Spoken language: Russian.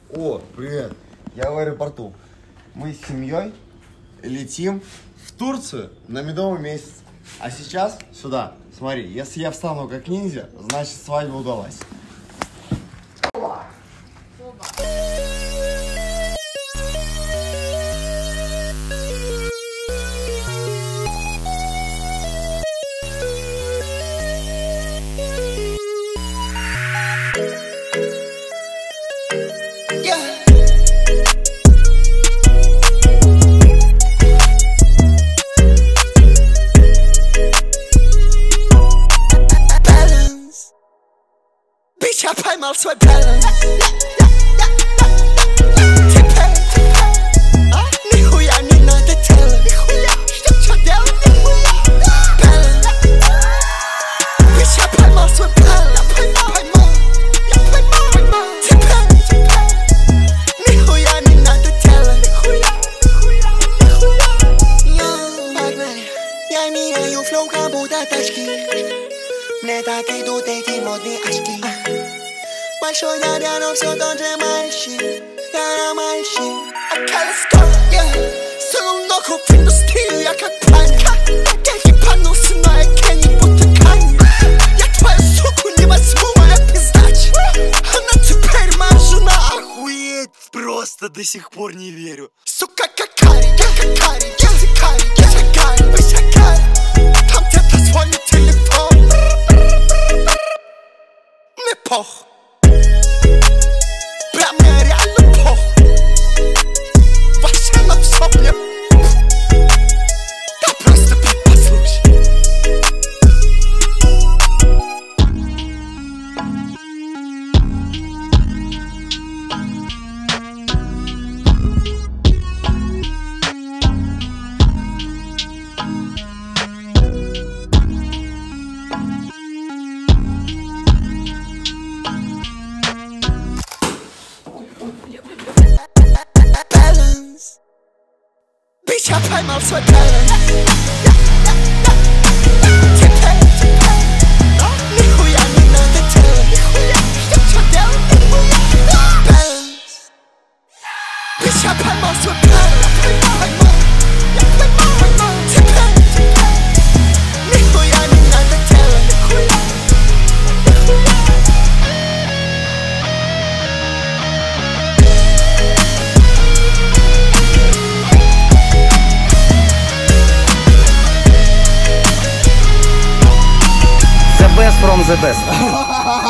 О, привет. Я в аэропорту. Мы с семьей летим в Турцию на медовый месяц. А сейчас сюда. Смотри, если я встану как ниндзя, значит свадьба удалась. Я поймал свой баланс. Теперь, нихуя не надо делать. Что делать? Баланс. Bitch, я поймал свой баланс. Теперь, нихуя не надо делать. Я меняю флоу, как будто тачки. Мне так идут эти модные очки. Большой дядя, но все тот же мальчик. Я мальчик. Okay, let's go, yeah. Сунул ногу в индустрию, я как паника. Я ебанулся, но я Кенни будто Канни. Я твою суку не возьму, моя пиздач. Она теперь моя жена. Охуеть, просто до сих пор не верю. Сука, какари, я какари, я сикари, я шагари, вы шагари. Там где-то звонит телефон. Мне похуй. Прям мне реально похуй. Вообще на всё мне. Да просто бит послушай. Bitch, я поймал свой баланс. Теперь, нихуя не надо делать. Что делать? Баланс. Bitch, я поймал свой баланс. Теперь, нихуя не надо делать. The best from the best.